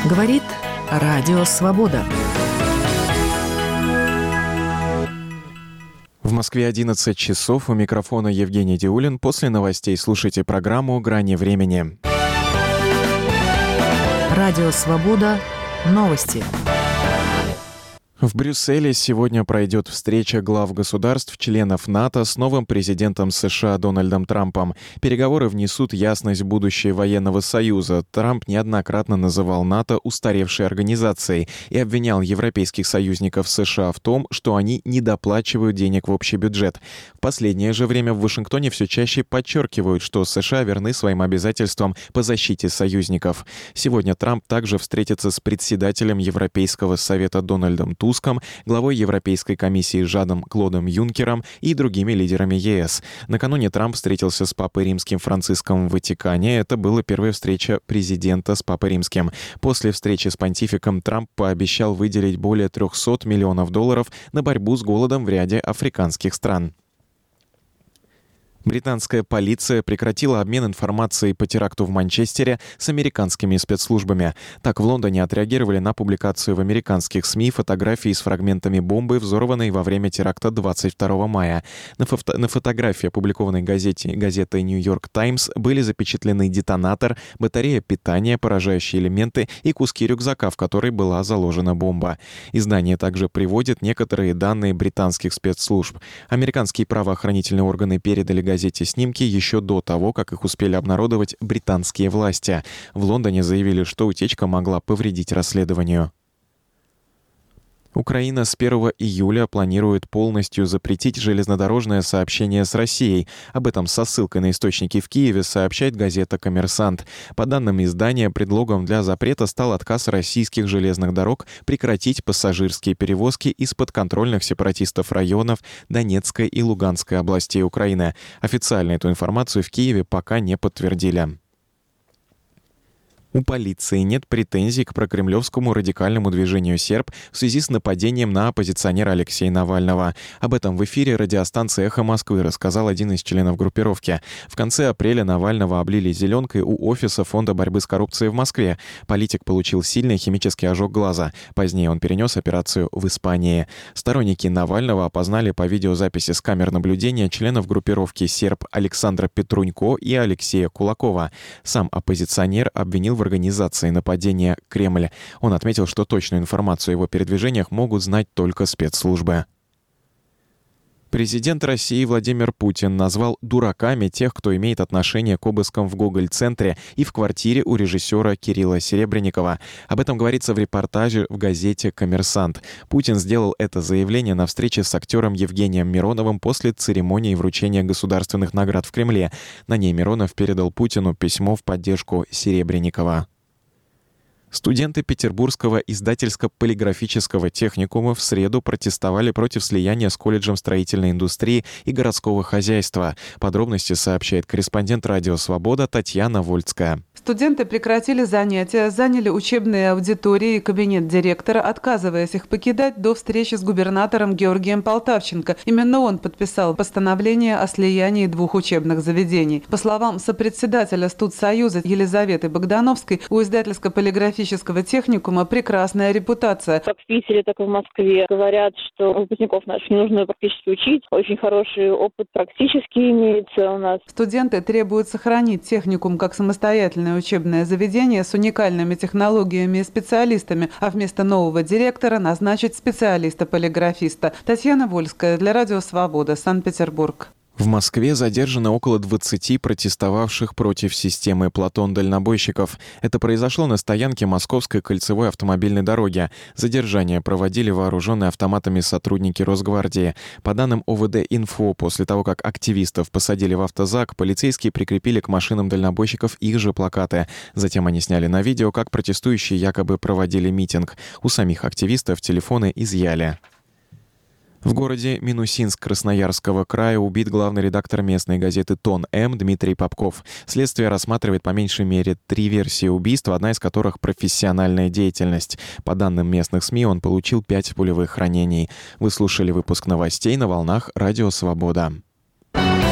Говорит Радио Свобода. В Москве 11 часов. У микрофона Евгений Диулин. После новостей слушайте программу «Грани времени». Радио Свобода. Новости. В Брюсселе сегодня пройдет встреча глав государств, членов НАТО с новым президентом США Дональдом Трампом. Переговоры внесут ясность в будущее военного союза. Трамп неоднократно называл НАТО устаревшей организацией и обвинял европейских союзников США в том, что они недоплачивают денег в общий бюджет. В последнее же время в Вашингтоне все чаще подчеркивают, что США верны своим обязательствам по защите союзников. Сегодня Трамп также встретится с председателем Европейского совета Дональдом Туском, главой Европейской комиссии Жаном Клодом Юнкером и другими лидерами ЕС. Накануне Трамп встретился с Папой Римским Франциском в Ватикане. Это была первая встреча президента с Папой Римским. После встречи с понтификом Трамп пообещал выделить более $300 миллионов на борьбу с голодом в ряде африканских стран. Британская полиция прекратила обмен информацией по теракту в Манчестере с американскими спецслужбами. Так, в Лондоне отреагировали на публикацию в американских СМИ фотографии с фрагментами бомбы, взорванной во время теракта 22 мая. На фотографии, опубликованной газетой «Нью-Йорк Таймс», были запечатлены детонатор, батарея питания, поражающие элементы и куски рюкзака, в который была заложена бомба. Издание также приводит некоторые данные британских спецслужб. Американские правоохранительные органы передали газете снимки еще до того, как их успели обнародовать британские власти. В Лондоне заявили, что утечка могла повредить расследованию. Украина с 1 июля планирует полностью запретить железнодорожное сообщение с Россией. Об этом со ссылкой на источники в Киеве сообщает газета «Коммерсант». По данным издания, предлогом для запрета стал отказ российских железных дорог прекратить пассажирские перевозки из подконтрольных сепаратистов районов Донецкой и Луганской областей Украины. Официально эту информацию в Киеве пока не подтвердили. У полиции нет претензий к прокремлевскому радикальному движению «Серб» в связи с нападением на оппозиционера Алексея Навального. Об этом в эфире радиостанции «Эхо Москвы» рассказал один из членов группировки. В конце апреля Навального облили зеленкой у офиса Фонда борьбы с коррупцией в Москве. Политик получил сильный химический ожог глаза. Позднее он перенес операцию в Испании. Сторонники Навального опознали по видеозаписи с камер наблюдения членов группировки «Серб» Александра Петрунько и Алексея Кулакова. Сам оппозиционер обвинил в организации нападения Кремль. Он отметил, что точную информацию о его передвижениях могут знать только спецслужбы. Президент России Владимир Путин назвал дураками тех, кто имеет отношение к обыскам в Гоголь-центре и в квартире у режиссера Кирилла Серебренникова. Об этом говорится в репортаже в газете «Коммерсант». Путин сделал это заявление на встрече с актером Евгением Мироновым после церемонии вручения государственных наград в Кремле. На ней Миронов передал Путину письмо в поддержку Серебренникова. Студенты Петербургского издательско-полиграфического техникума в среду протестовали против слияния с колледжем строительной индустрии и городского хозяйства. Подробности сообщает корреспондент «Радио Свобода» Татьяна Вольцкая. Студенты прекратили занятия, заняли учебные аудитории и кабинет директора, отказываясь их покидать до встречи с губернатором Георгием Полтавченко. Именно он подписал постановление о слиянии двух учебных заведений. По словам сопредседателя студсоюза Елизаветы Богдановской, у издательско-полиграфического техникума прекрасная репутация. Как в Питере, так и в Москве говорят, что выпускников наших не нужно практически учить. Очень хороший опыт практически имеется у нас. Студенты требуют сохранить техникум как самостоятельное учебное заведение с уникальными технологиями и специалистами, а вместо нового директора назначить специалиста-полиграфиста. Татьяна Вольская для Радио Свобода, Санкт-Петербург. В Москве задержано около 20 протестовавших против системы Платон-дальнобойщиков. Это произошло на стоянке Московской кольцевой автомобильной дороги. Задержание проводили вооруженные автоматами сотрудники Росгвардии. По данным ОВД-Инфо, после того, как активистов посадили в автозак, полицейские прикрепили к машинам дальнобойщиков их же плакаты. Затем они сняли на видео, как протестующие якобы проводили митинг. У самих активистов телефоны изъяли. В городе Минусинск Красноярского края убит главный редактор местной газеты «Тон-М» Дмитрий Попков. Следствие рассматривает по меньшей мере 3 версии убийства, одна из которых — профессиональная деятельность. По данным местных СМИ, он получил 5 пулевых ранений. Вы слушали выпуск новостей на волнах Радио Свобода.